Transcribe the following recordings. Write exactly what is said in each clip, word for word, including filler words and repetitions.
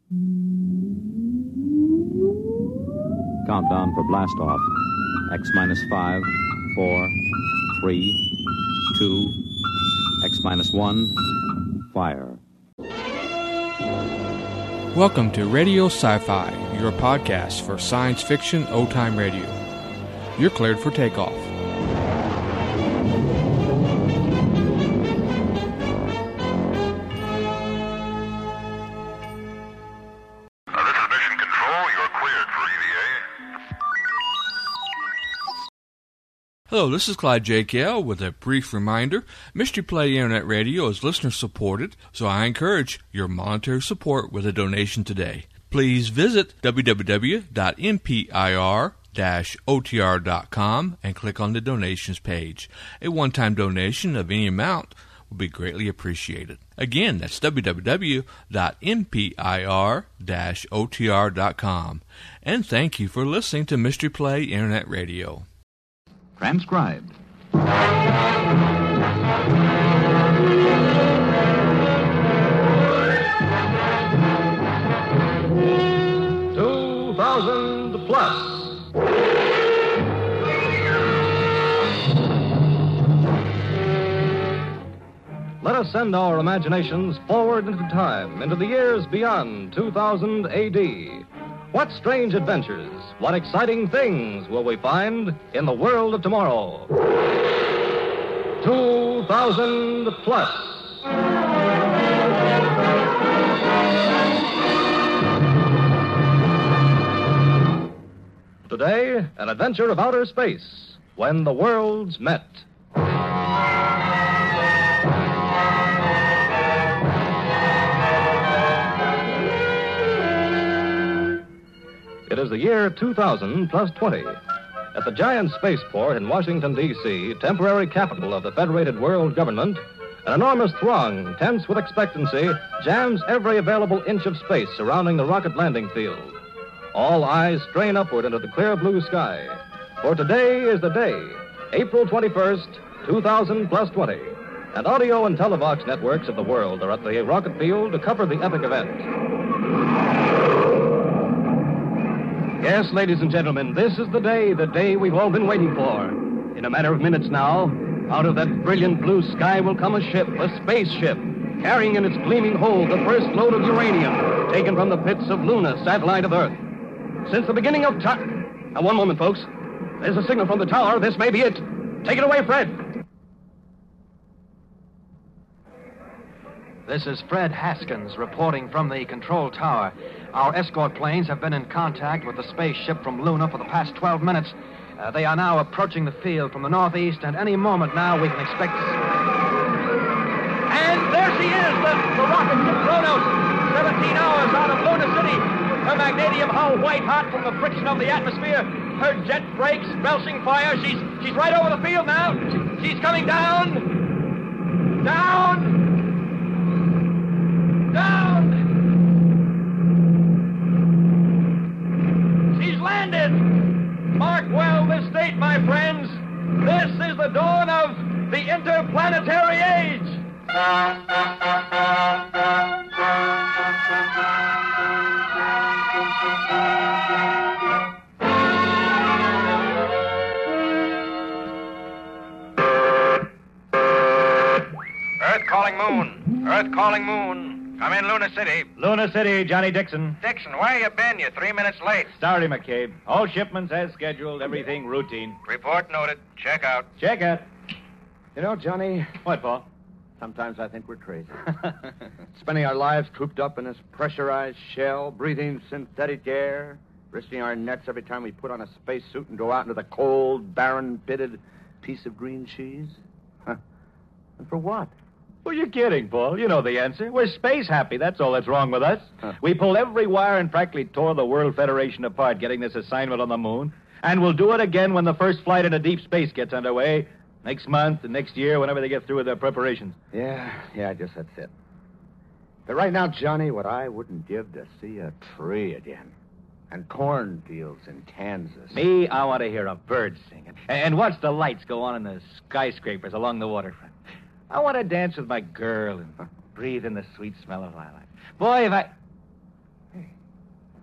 Countdown for blast off. X minus five, four, three, two, X minus one, fire. Welcome to Radio Sci-Fi, your podcast for science fiction old-time radio. You're cleared for takeoff. Hello, this is Clyde J K L with a brief reminder. Mystery Play Internet Radio is listener-supported, so I encourage your monetary support with a donation today. Please visit w w w dot m p i r dash o t r dot com and click on the donations page. A one-time donation of any amount will be greatly appreciated. Again, that's w w w dot m p i r dash o t r dot com. And thank you for listening to Mystery Play Internet Radio. Transcribed. Two thousand plus. Let us send our imaginations forward into time, into the years beyond two thousand A D. What strange adventures, what exciting things will we find in the world of tomorrow? two thousand plus. Today, an adventure of outer space, when the worlds met. It is the year two thousand plus twenty. At the giant spaceport in Washington, D C, temporary capital of the Federated World Government, an enormous throng, tense with expectancy, jams every available inch of space surrounding the rocket landing field. All eyes strain upward into the clear blue sky. For today is the day, April twenty-first, two thousand plus twenty. And audio and televox networks of the world are at the rocket field to cover the epic event. Yes, ladies and gentlemen, this is the day, the day we've all been waiting for. In a matter of minutes now, out of that brilliant blue sky will come a ship, a spaceship, carrying in its gleaming hold the first load of uranium taken from the pits of Luna, satellite of Earth. Since the beginning of time... Now, one moment, folks. There's a signal from the tower. This may be it. Take it away, Fred. This is Fred Haskins reporting from the control tower. Our escort planes have been in contact with the spaceship from Luna for the past twelve minutes. Uh, they are now approaching the field from the northeast, and any moment now we can expect... And there she is, the, the rocket ship Kronos, seventeen hours out of Luna City. Her magnesium hull white hot from the friction of the atmosphere. Her jet brakes belching fire. She's, she's right over the field now. She, she's coming down. Down. Down! She's landed! Mark well this date, my friends. This is the dawn of the interplanetary age. Earth calling moon. Earth calling moon. I'm in Luna City. Luna City, Johnny Dixon. Dixon, where you been? You're three minutes late. Sorry, McCabe. All shipments as scheduled, everything routine. Report noted. Check out. Check it. You know, Johnny... What, Paul? Sometimes I think we're crazy. Spending our lives cooped up in this pressurized shell, breathing synthetic air, risking our necks every time we put on a spacesuit and go out into the cold, barren, pitted piece of green cheese. Huh. And for what? Well, you're kidding, Paul. You know the answer. We're space happy. That's all that's wrong with us. Huh. We pulled every wire and practically tore the World Federation apart getting this assignment on the moon. And we'll do it again when the first flight into deep space gets underway. Next month and next year, whenever they get through with their preparations. Yeah, yeah, I guess that's it. But right now, Johnny, what I wouldn't give to see a tree again. And cornfields in Kansas. Me, I want to hear a bird singing. And watch the lights go on in the skyscrapers along the waterfront. I want to dance with my girl and breathe in the sweet smell of lilac. Boy, if I... Hey,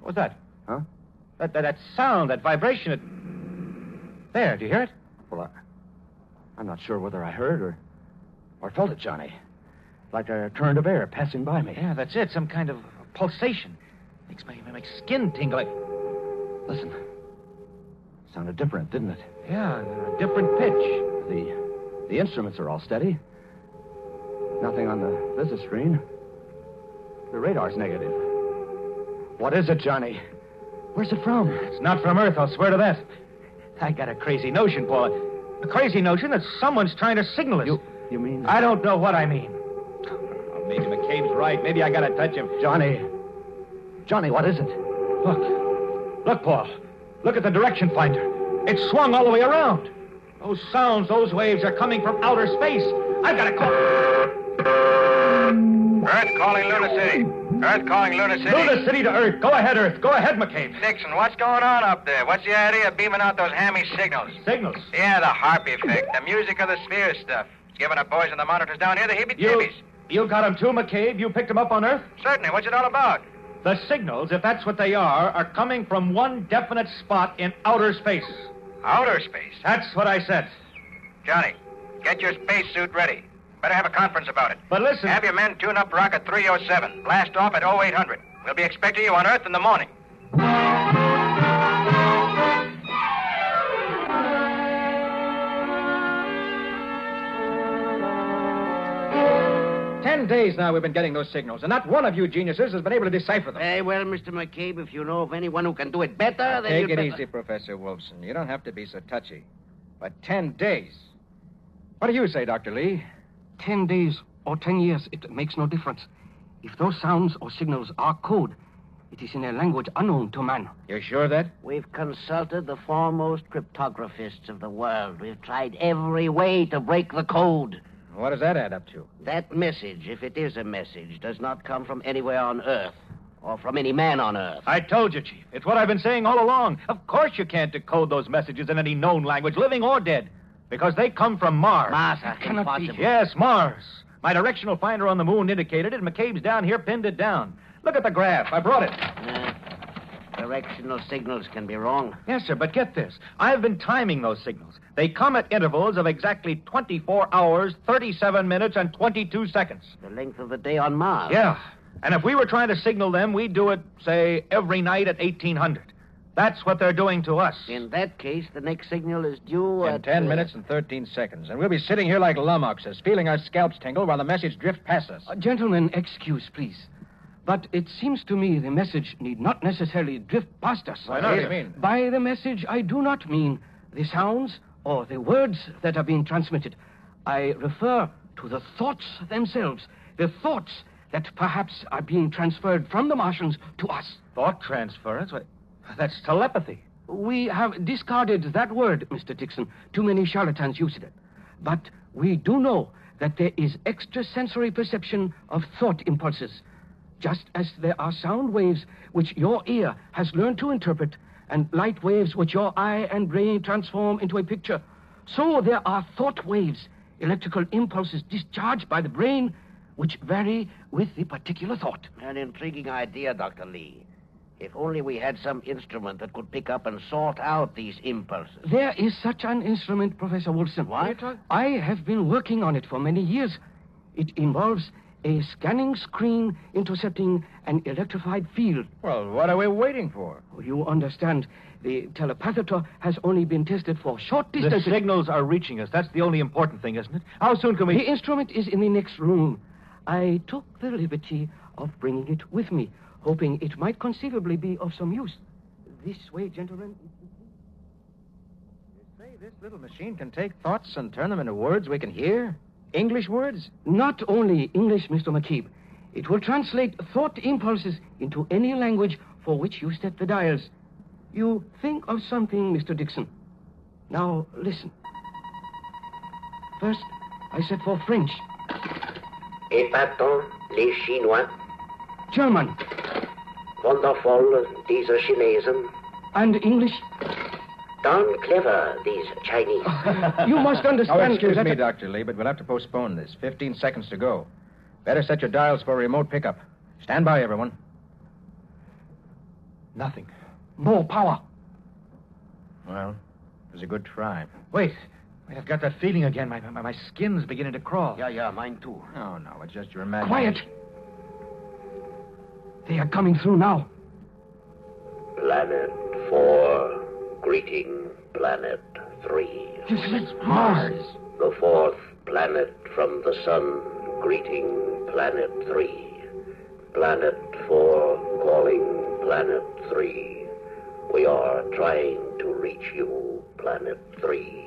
What was that? Huh? That, that, that sound, that vibration. It... There, do you hear it? Well, I, I'm not sure whether I heard or, or felt it, Johnny. Like a current of air passing by me. Yeah, that's it. Some kind of pulsation. Makes my, my skin tingle. Listen. Sounded different, didn't it? Yeah, a different pitch. The the instruments are all steady. Nothing on the visit screen. The radar's negative. What is it, Johnny? Where's it from? It's not from Earth, I'll swear to that. I got a crazy notion, Paul. A crazy notion that someone's trying to signal us. You, you mean... I don't know what I mean. Oh, maybe McCabe's right. Maybe I got to touch him. Johnny. Johnny, what is it? Look. Look, Paul. Look at the direction finder. It's swung all the way around. Those sounds, those waves are coming from outer space. I've got to call... Earth calling Luna City. Earth calling Luna City. Luna City to Earth. Go ahead, Earth. Go ahead, McCabe. Dixon, what's going on up there? What's the idea of beaming out those hammy signals? Signals? Yeah, the harp effect, the music of the sphere stuff. Giving the boys on the monitors down here the heebie-jeebies. You, you got them too, McCabe? You picked them up on Earth? Certainly. What's it all about? The signals, if that's what they are, are coming from one definite spot in outer space. Outer space? That's what I said. Johnny, get your spacesuit ready. Better have a conference about it. But listen... Have your men tune up rocket three oh seven. Blast off at oh eight hundred. We'll be expecting you on Earth in the morning. Ten days now we've been getting those signals, and not one of you geniuses has been able to decipher them. Very well, Mister McCabe, if you know of anyone who can do it better, then Take you'd it better... easy, Professor Wolfson. You don't have to be so touchy. But ten days. What do you say, Doctor Lee? Ten days or ten years, it makes no difference. If those sounds or signals are code, it is in a language unknown to man. You're sure of that? We've consulted the foremost cryptographists of the world. We've tried every way to break the code. What does that add up to? That message, if it is a message, does not come from anywhere on Earth or from any man on Earth. I told you, Chief. It's what I've been saying all along. Of course you can't decode those messages in any known language, living or dead, because they come from Mars. Mars, That cannot be. impossible. Yes, Mars. My directional finder on the moon indicated it, and McCabe's down here pinned it down. Look at the graph. I brought it. Uh, directional signals can be wrong. Yes, sir, but get this. I've been timing those signals. They come at intervals of exactly twenty-four hours, thirty-seven minutes, and twenty-two seconds. The length of the day on Mars. Yeah. And if we were trying to signal them, we'd do it, say, every night at eighteen hundred. That's what they're doing to us. In that case, the next signal is due In at... ten uh, minutes and thirteen seconds. And we'll be sitting here like lummoxes, feeling our scalps tingle while the message drifts past us. Uh, gentlemen, excuse, please. But it seems to me the message need not necessarily drift past us. Why not? What do you mean? By the message, I do not mean the sounds or the words that are being transmitted. I refer to the thoughts themselves, the thoughts that perhaps are being transferred from the Martians to us. Thought transference? What? That's telepathy. We have discarded that word, Mister Dixon. Too many charlatans use it. But we do know that there is extrasensory perception of thought impulses, just as there are sound waves which your ear has learned to interpret and light waves which your eye and brain transform into a picture. So there are thought waves, electrical impulses discharged by the brain which vary with the particular thought. An intriguing idea, Doctor Lee. If only we had some instrument that could pick up and sort out these impulses. There is such an instrument, Professor Wilson. What? I have been working on it for many years. It involves a scanning screen intercepting an electrified field. Well, what are we waiting for? You understand, the telepathator has only been tested for short The distances. signals are reaching us. That's the only important thing, isn't it? How soon can we... The instrument is in the next room. I took the liberty of bringing it with me, hoping it might conceivably be of some use. This way, gentlemen. You say this little machine can take thoughts and turn them into words we can hear? English words? Not only English, Mister McCabe. It will translate thought impulses into any language for which you set the dials. You think of something, Mister Dixon. Now, listen. First, I set for French. Épatant, les Chinois. German. Wonderful, diese Chinesen. And English. Darn clever, these Chinese. You must Oh, understand... excuse that me, the- Doctor Lee, but we'll have to postpone this. Fifteen seconds to go. Better set your dials for a remote pickup. Stand by, everyone. Nothing. No power. Well, it was a good try. Wait. Wait, I've got that feeling again. My, my, my skin's beginning to crawl. Yeah, yeah, mine too. Oh, no, it's just your imagination. Quiet. They are coming through now. Planet four, greeting planet three. This is Mars. The fourth planet from the sun, greeting planet three. Planet four, calling planet three. We are trying to reach you, planet three.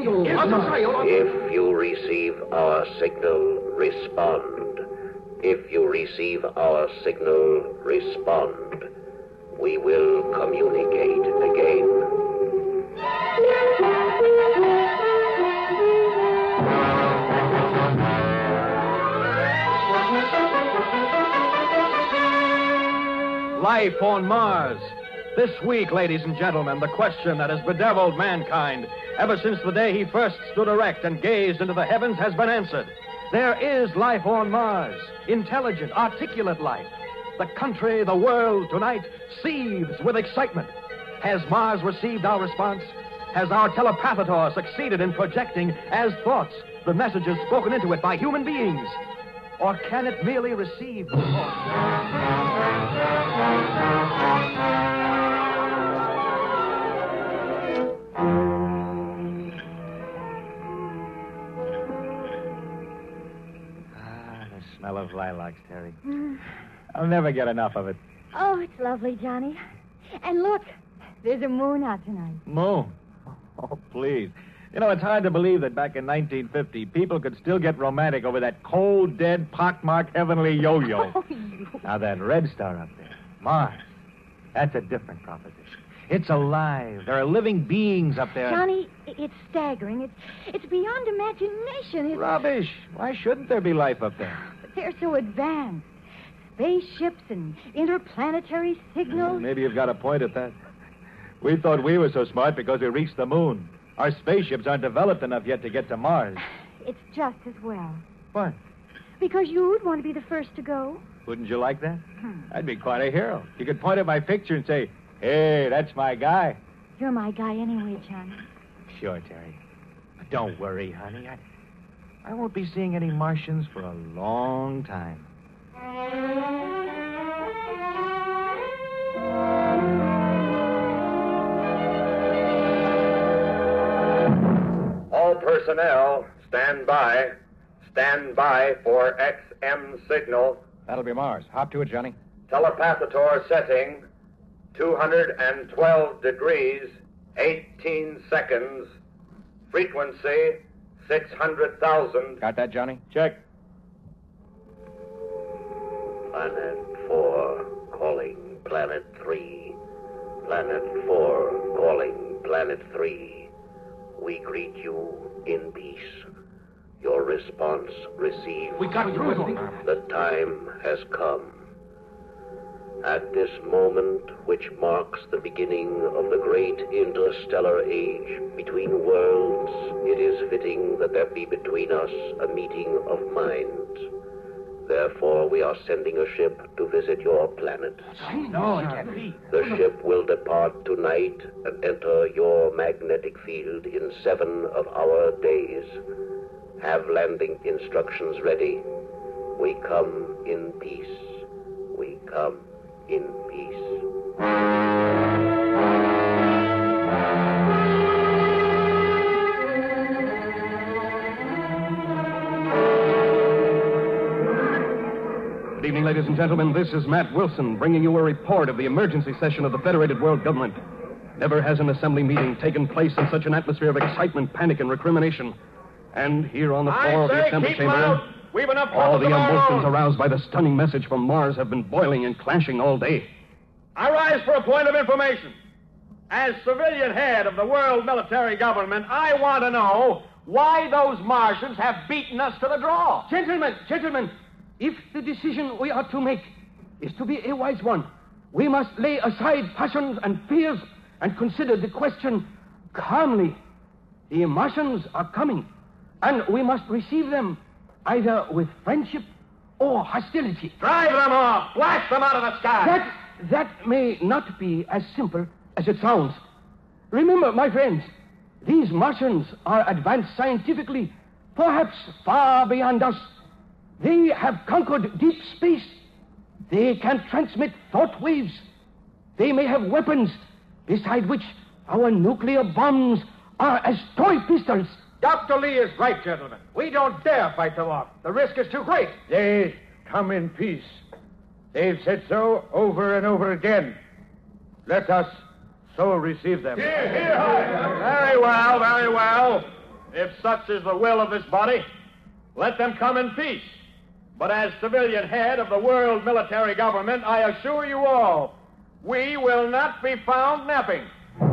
If you receive our signal, respond. If you receive our signal, respond. We will communicate again. Life on Mars. This week, ladies and gentlemen, the question that has bedeviled mankind ever since the day he first stood erect and gazed into the heavens has been answered. There is life on Mars. Intelligent, articulate life. The country, the world tonight seethes with excitement. Has Mars received our response? Has our telepathator succeeded in projecting as thoughts the messages spoken into it by human beings? Or can it merely receive the Ah, the smell of lilacs, Terry. Mm. I'll never get enough of it. Oh, it's lovely, Johnny. And look, there's a moon out tonight. Moon? Oh, please. You know, it's hard to believe that back in nineteen fifty, people could still get romantic over that cold, dead, pockmarked heavenly yo-yo. Oh, you... Now, that red star up there, Mars, that's a different proposition. It's alive. There are living beings up there. Johnny, it's staggering. It's it's beyond imagination. It's... Rubbish. Why shouldn't there be life up there? But they're so advanced. Spaceships and interplanetary signals. Maybe you've got a point at that. We thought we were so smart because we reached the moon. Our spaceships aren't developed enough yet to get to Mars. It's just as well. What? Because you'd want to be the first to go. Wouldn't you like that? Hmm. I'd be quite a hero. You could point at my picture and say, hey, that's my guy. You're my guy anyway, Johnny. Sure, Terry. But don't worry, honey. I, I won't be seeing any Martians for a long time. All personnel, stand by. Stand by for X M signal. That'll be Mars. Hop to it, Johnny. Telepathator setting, two hundred twelve degrees, eighteen seconds. Frequency, six hundred thousand. Got that, Johnny? Check. Planet four, calling planet three. Planet four, calling planet three. We greet you in peace. Your response received. We got through. The time has come. At this moment, which marks the beginning of the great interstellar age between worlds, it is fitting that there be between us a meeting of minds. Therefore, we are sending a ship to visit your planet. No, it can't be. The ship will depart tonight and enter your magnetic field in seven of our days. Have landing instructions ready. We come in peace. We come in peace. Good evening, ladies and gentlemen. This is Matt Wilson bringing you a report of the emergency session of the Federated World Government. Never has an assembly meeting taken place in such an atmosphere of excitement, panic, and recrimination. And here on the floor of the assembly chamber, We've enough all the emotions own. aroused by the stunning message from Mars have been boiling and clashing all day. I rise for a point of information. As civilian head of the world military government, I want to know why those Martians have beaten us to the draw. Gentlemen, gentlemen, if the decision we are to make is to be a wise one, we must lay aside passions and fears and consider the question calmly. The Martians are coming, and we must receive them either with friendship or hostility. Drive them off! Blast them out of the sky! That, that may not be as simple as it sounds. Remember, my friends, these Martians are advanced scientifically, perhaps far beyond us. They have conquered deep space. They can transmit thought waves. They may have weapons, beside which our nuclear bombs are as toy pistols. Doctor Lee is right, gentlemen. We don't dare fight them off. The risk is too great. They come in peace. They've said so over and over again. Let us so receive them. Here, here, Very well, very well. If such is the will of this body, let them come in peace. But as civilian head of the world military government, I assure you all, we will not be found napping.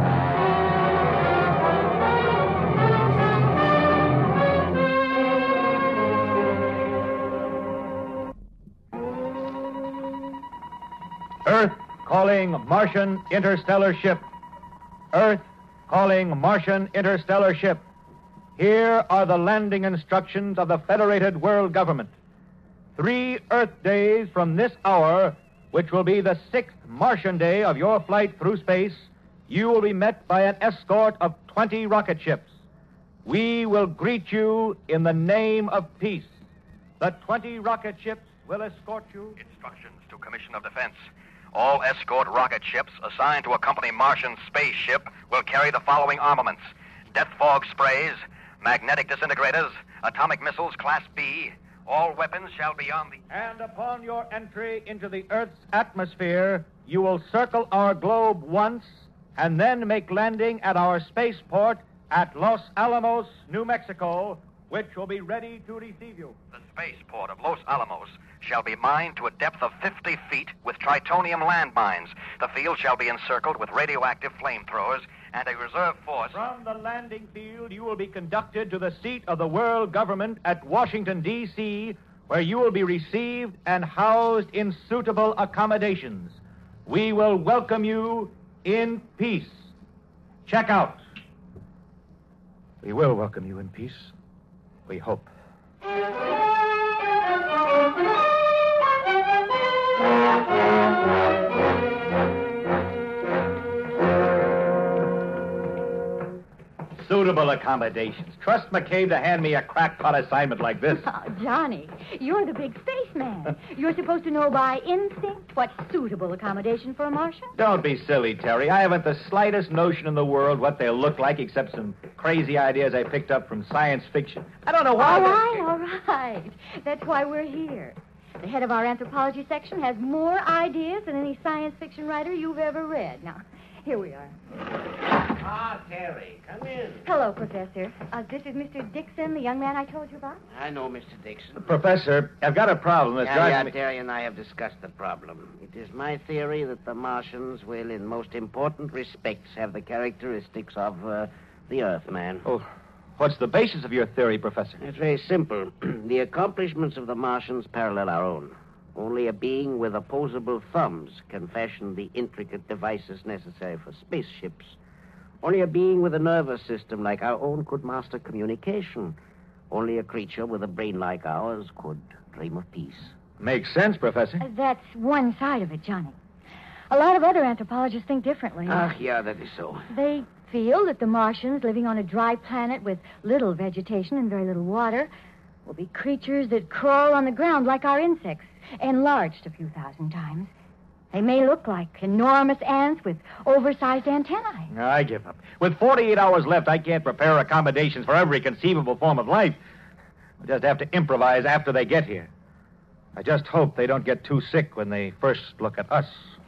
Earth calling Martian interstellar ship. Earth calling Martian interstellar ship. Here are the landing instructions of the Federated World Government. Three Earth days from this hour, which will be the sixth Martian day of your flight through space, you will be met by an escort of twenty rocket ships. We will greet you in the name of peace. The twenty rocket ships will escort you. Instructions to Commission of Defense. All escort rocket ships assigned to accompany Martian spaceship will carry the following armaments: death fog sprays, magnetic disintegrators, atomic missiles Class B. All weapons shall be on the... And upon your entry into the Earth's atmosphere, you will circle our globe once and then make landing at our spaceport at Los Alamos, New Mexico, which will be ready to receive you. The spaceport of Los Alamos shall be mined to a depth of fifty feet with tritonium landmines. The field shall be encircled with radioactive flamethrowers and a reserve force. From the landing field, you will be conducted to the seat of the world government at Washington, D C, where you will be received and housed in suitable accommodations. We will welcome you in peace. Check out. We will welcome you in peace. We hope. Suitable accommodations. Trust McCabe to hand me a crackpot assignment like this. Oh, Johnny, you're the big spaceman. You're supposed to know by instinct what's suitable accommodation for a Martian. Don't be silly, Terry. I haven't the slightest notion in the world what they'll look like except some crazy ideas I picked up from science fiction. I don't know why. All right, all right. That's why we're here. The head of our anthropology section has more ideas than any science fiction writer you've ever read. Now, here we are. Ah, Terry, come in. Hello, Professor. Uh, this is Mister Dixon, the young man I told you about. I know, Mister Dixon. Professor, I've got a problem that's yeah, driving yeah, me... Terry and I have discussed the problem. It is my theory that the Martians will, in most important respects, have the characteristics of uh, the Earthman. Oh, what's the basis of your theory, Professor? It's very simple. The accomplishments of the Martians parallel our own. Only a being with opposable thumbs can fashion the intricate devices necessary for spaceships. Only a being with a nervous system like our own could master communication. Only a creature with a brain like ours could dream of peace. Makes sense, Professor. Uh, that's one side of it, Johnny. A lot of other anthropologists think differently. Ah, yeah, that is so. They feel that the Martians, living on a dry planet with little vegetation and very little water, will be creatures that crawl on the ground like our insects, enlarged a few thousand times. They may look like enormous ants with oversized antennae. I give up. With forty-eight hours left, I can't prepare accommodations for every conceivable form of life. We'll just have to improvise after they get here. I just hope they don't get too sick when they first look at us.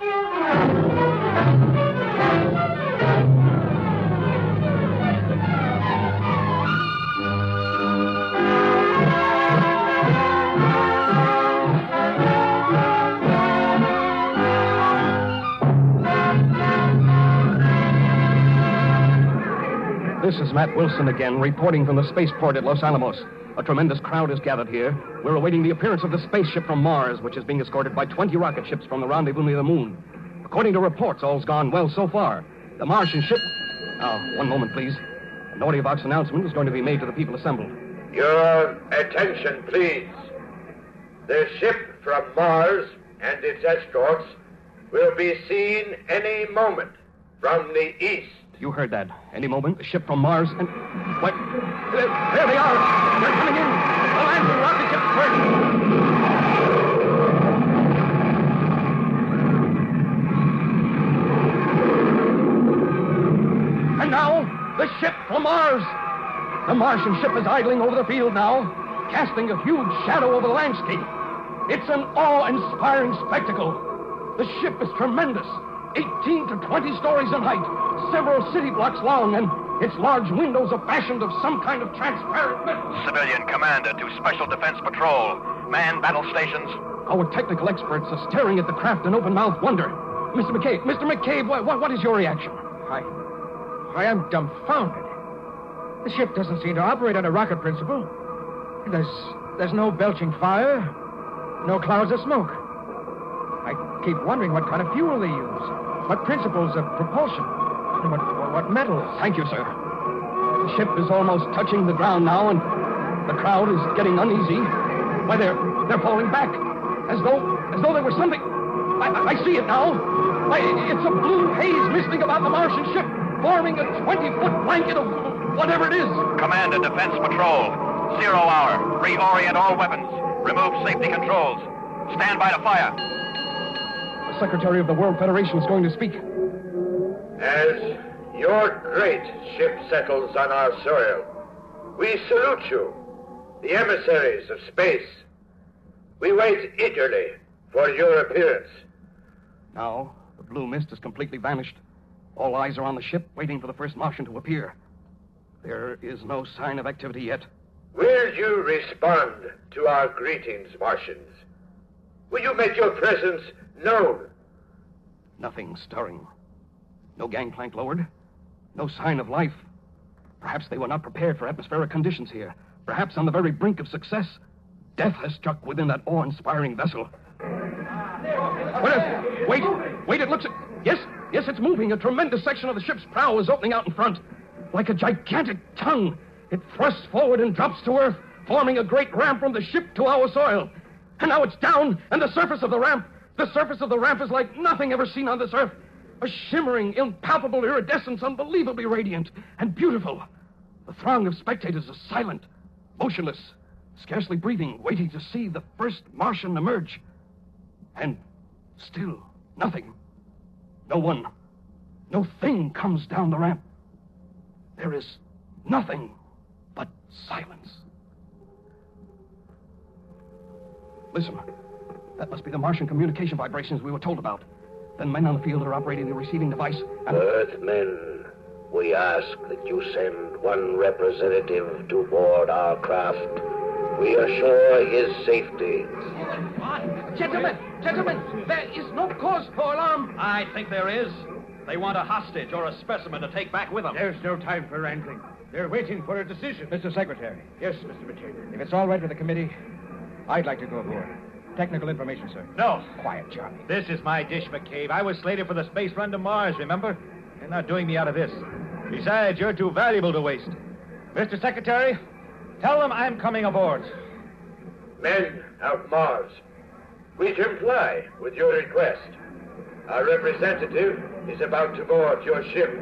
This is Matt Wilson again, reporting from the spaceport at Los Alamos. A tremendous crowd is gathered here. We're awaiting the appearance of the spaceship from Mars, which is being escorted by twenty rocket ships from the rendezvous near the moon. According to reports, all's gone well so far. The Martian ship... Now, one moment, please. An audio box announcement is going to be made to the people assembled. Your attention, please. The ship from Mars and its escorts will be seen any moment from the east. You heard that. Any moment, a ship from Mars and... What? There, there they are. They're coming in. The landing rocket ship first. And now, the ship from Mars. The Martian ship is idling over the field now, casting a huge shadow over the landscape. It's an awe-inspiring spectacle. The ship is tremendous. eighteen to twenty stories in height, several city blocks long, and its large windows are fashioned of some kind of transparent metal. Civilian commander to Special Defense Patrol. Man battle stations. Our technical experts are staring at the craft in open-mouthed wonder. Mister McCabe, Mister McCabe, what, what, what is your reaction? I... I am dumbfounded. The ship doesn't seem to operate on a rocket principle. There's... there's no belching fire, no clouds of smoke. I keep wondering what kind of fuel they use, what principles of propulsion, and what, what metals. Thank you, sir. The ship is almost touching the ground now, and the crowd is getting uneasy. Why, they're, they're falling back, as though, as though there was something. I, I see it now. Why, it's a blue haze misting about the Martian ship, forming a twenty-foot blanket of whatever it is. Commander, Defense Patrol. Zero hour. Reorient all weapons. Remove safety controls. Stand by to fire. The Secretary of the World Federation is going to speak. As your great ship settles on our soil, we salute you, the emissaries of space. We wait eagerly for your appearance. Now, the blue mist has completely vanished. All eyes are on the ship, waiting for the first Martian to appear. There is no sign of activity yet. Will you respond to our greetings, Martians? Will you make your presence known? Nothing stirring. No gangplank lowered. No sign of life. Perhaps they were not prepared for atmospheric conditions here. Perhaps on the very brink of success, death has struck within that awe-inspiring vessel. What is... Wait, wait, it looks... Yes, yes, it's moving. A tremendous section of the ship's prow is opening out in front. Like a gigantic tongue, it thrusts forward and drops to earth, forming a great ramp from the ship to our soil. And now it's down, and the surface of the ramp, the surface of the ramp is like nothing ever seen on this earth. A shimmering, impalpable iridescence, unbelievably radiant and beautiful. The throng of spectators is silent, motionless, scarcely breathing, waiting to see the first Martian emerge. And still nothing. No one, no thing comes down the ramp. There is nothing but silence. Listen, that must be the Martian communication vibrations we were told about. Then men on the field are operating the receiving device and... Earthmen, we ask that you send one representative to board our craft. We assure his safety. Gentlemen, gentlemen, there is no cause for alarm. I think there is. They want a hostage or a specimen to take back with them. There's no time for wrangling. They're waiting for a decision. Mister Secretary. Yes, Mister McCabe. If it's all right with the committee, I'd like to go aboard. Technical information, sir. No. Quiet, Charlie. This is my dish, McCabe. I was slated for the space run to Mars, remember? They're not doing me out of this. Besides, you're too valuable to waste. Mister Secretary, tell them I'm coming aboard. Men of Mars, we comply with your request. Our representative is about to board your ship.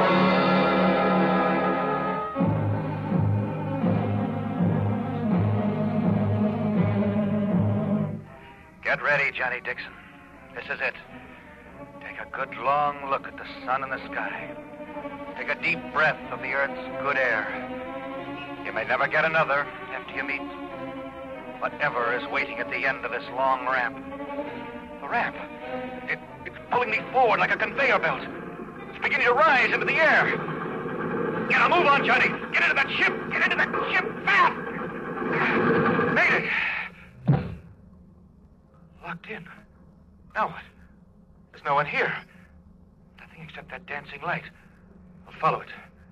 Get ready, Johnny Dixon. This is it. Take a good long look at the sun and the sky. Take a deep breath of the Earth's good air. You may never get another after you meet whatever is waiting at the end of this long ramp. The ramp. It, it's pulling me forward like a conveyor belt. It's beginning to rise into the air. Get a move on, Johnny. Get into that ship. Get into that ship fast. Made it. Locked in. Now what? There's no one here. Nothing except that dancing light. I'll follow it.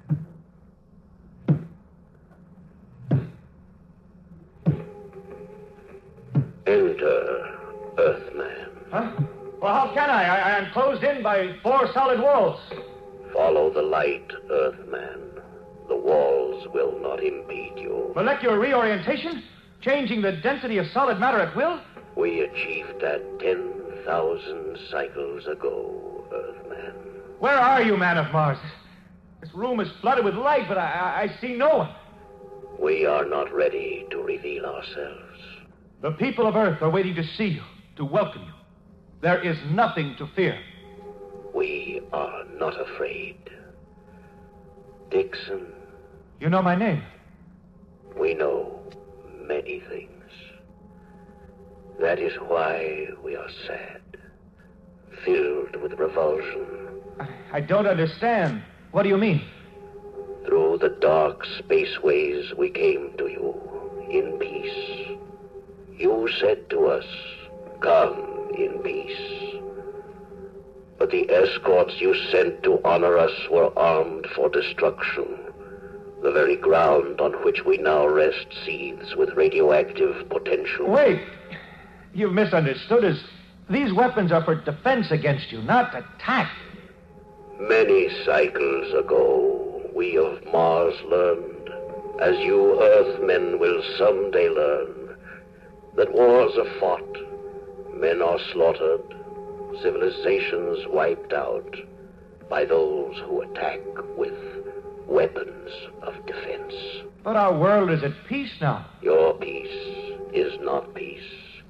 Enter, Earthman. Huh? Well, how can I? I? I'm closed in by four solid walls. Follow the light, Earthman. The walls will not impede you. Molecular reorientation? Changing the density of solid matter at will? We achieved that ten thousand cycles ago, Earthman. Where are you, man of Mars? This room is flooded with light, but I, I, I see no one. We are not ready to reveal ourselves. The people of Earth are waiting to see you, to welcome you. There is nothing to fear. We are not afraid. Dixon. You know my name? We know many things. That is why we are sad, filled with revulsion. I, I don't understand. What do you mean? Through the dark spaceways we came to you in peace. You said to us, come in peace. But the escorts you sent to honor us were armed for destruction. The very ground on which we now rest seethes with radioactive potential. Wait! You've misunderstood us. These weapons are for defense against you, not attack. Many cycles ago, we of Mars learned, as you Earthmen will someday learn, that wars are fought, men are slaughtered, civilizations wiped out by those who attack with weapons of defense. But our world is at peace now. Your peace is not peace.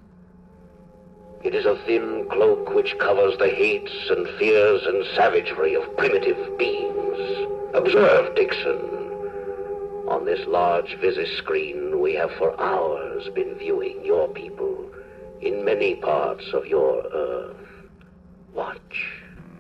It is a thin cloak which covers the hates and fears and savagery of primitive beings. Observe, Dixon. On this large visi-screen, we have for hours been viewing your people in many parts of your Earth. Watch.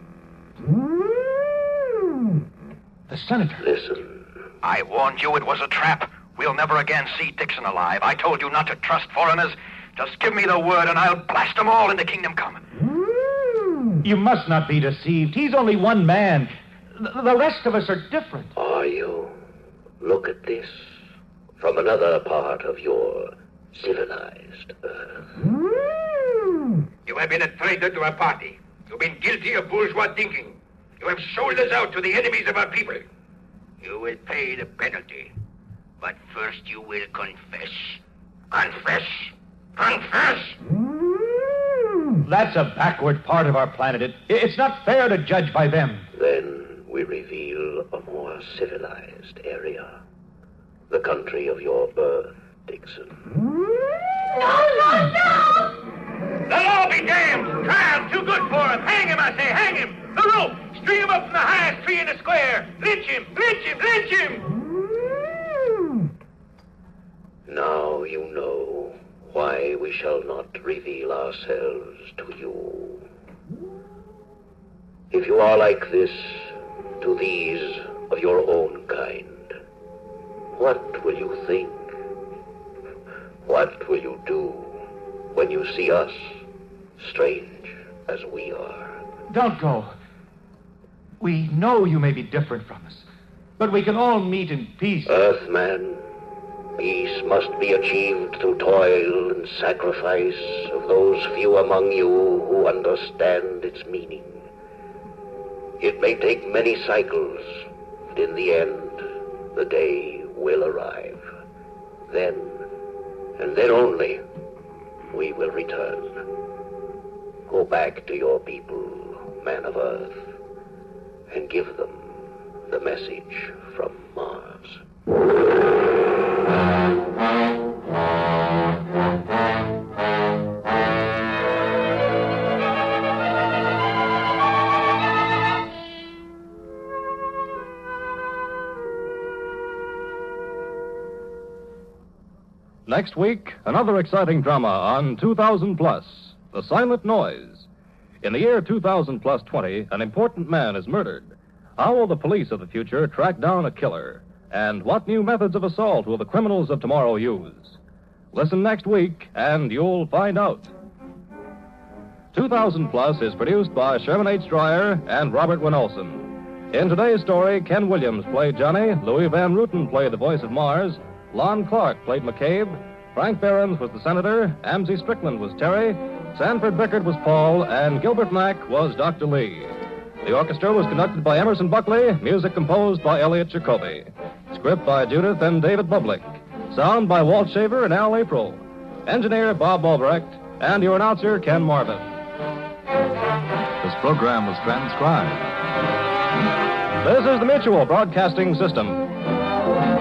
The Senator. Listen. I warned you it was a trap. We'll never again see Dixon alive. I told you not to trust foreigners. Just give me the word and I'll blast them all into Kingdom Come. You must not be deceived. He's only one man. The rest of us are different. Are you? Look at this. From another part of your civilized Earth. You have been a traitor to our party. You've been guilty of bourgeois thinking. You have sold us out to the enemies of our people. You will pay the penalty. But first you will confess. Confess. Confess! That's a backward part of our planet. It, it's not fair to judge by them. Then we reveal a more civilized area. The country of your birth, Dixon. No, no, no! The law be damned! Trial too good for him. Hang him, I say, hang him! The rope! String him up from the highest tree in the square! Lynch him! Lynch him! Lynch him! Now you know why we shall not reveal ourselves to you. If you are like this to these of your own kind, what will you think? What will you do when you see us, strange as we are? Don't go. We know you may be different from us, but we can all meet in peace. Earthman, peace must be achieved through toil and sacrifice of those few among you who understand its meaning. It may take many cycles, but in the end, the day will arrive. Then, and then only, we will return. Go back to your people, man of Earth, and give them the message from Mars. Next week, another exciting drama on two thousand plus, The Silent Noise. In the year two thousand plus twenty, an important man is murdered. How will the police of the future track down a killer? And what new methods of assault will the criminals of tomorrow use? Listen next week, and you'll find out. two thousand plus is produced by Sherman H. Dreyer and Robert Wynne Olson. In today's story, Ken Williams played Johnny, Louis Van Ruten played the voice of Mars, Lon Clark played McCabe, Frank Behrens was the Senator, Amzie Strickland was Terry, Sanford Bickert was Paul, and Gilbert Mack was Doctor Lee. The orchestra was conducted by Emerson Buckley, music composed by Elliot Jacoby. Script by Judith and David Bublik. Sound by Walt Shaver and Al April. Engineer Bob Albrecht, and your announcer Ken Marvin. program was transcribed. This is the Mutual Broadcasting System.